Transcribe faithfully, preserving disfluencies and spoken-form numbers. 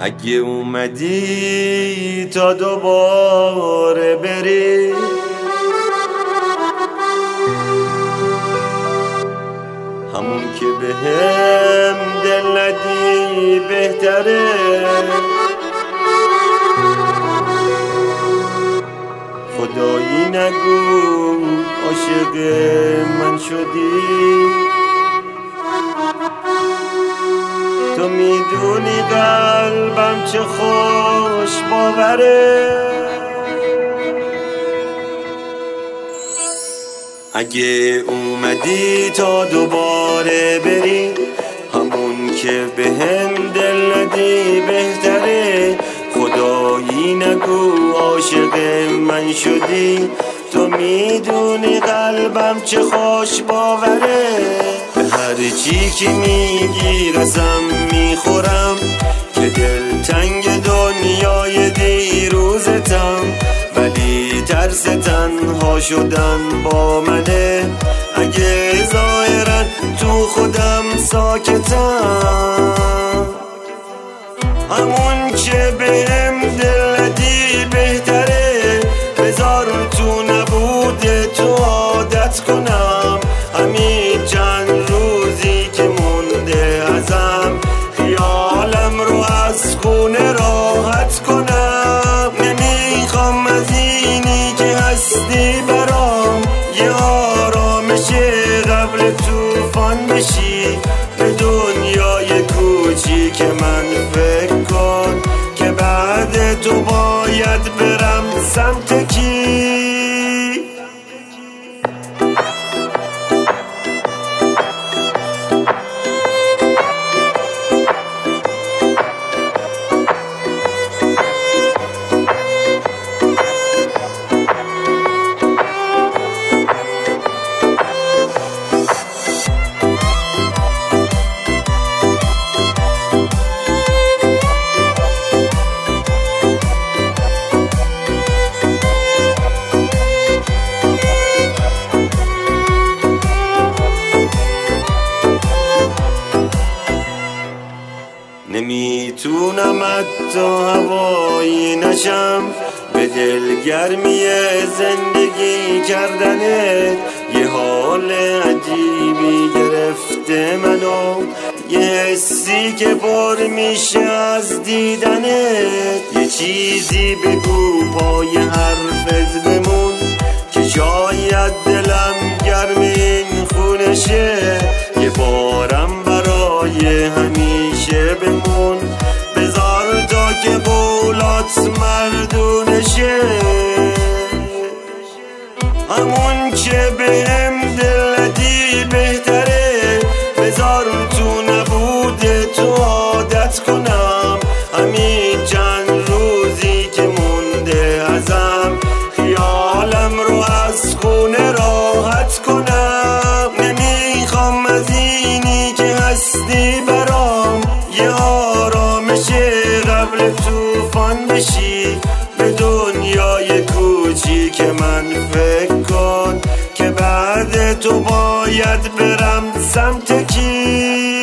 اگه اومدی تا دوباره بری، همون که به هم دل ندی بهتره. خدایی نگو عاشق من شدی، تو میدونی قلبم چه خوش باوره. اگه اومدی تا دوباره بری، همون که به هم دل ندی بهتره. خدایی نگو عاشق من شدی، تو میدونی قلبم چه خوش باوره. به هر چی که میگی رسم میخورم، که دل تنگ دنیای دیروزتم. ولی ترس تنها شدن با منه، اگه ظاهرا تو خودم ساکتم. همون که بهم دل ندی بهتره، بذار تو نبوده تو عادت کنم. همین چند روزی که مونده ازم، خیالم رو از خونه راحت کنم. نمیخوام از اینی که هستی برام یه آرامش قبل توفان بشی. به دنیای کوچیک من فکر کن، که بعد تو باید برم سمت کی. نمیتونم حتی هوایی نشم به دلگرمی زندگی کردنت. یه حال عجیبی گرفته منو، یه حسی که پر میشه از دیدنت. یه چیزی بگو پای حرفت بمون، که شاید دلم گرم این خونشه. یه بارم برای همیشه بمون، بذار تا که قولات مردونشه. همون که بهم دل ندی بهتره، بذار تو نبوده تو عادت کنم. همین چند روزی که مونده ازم، خیالم رو از خونه راحت کنم. نمیخوام از اینی که هستی برام یه آرامش قبل توفان بشی. به دنیای کوچیک من فکر کن، که بعد تو باید برم سمت کی.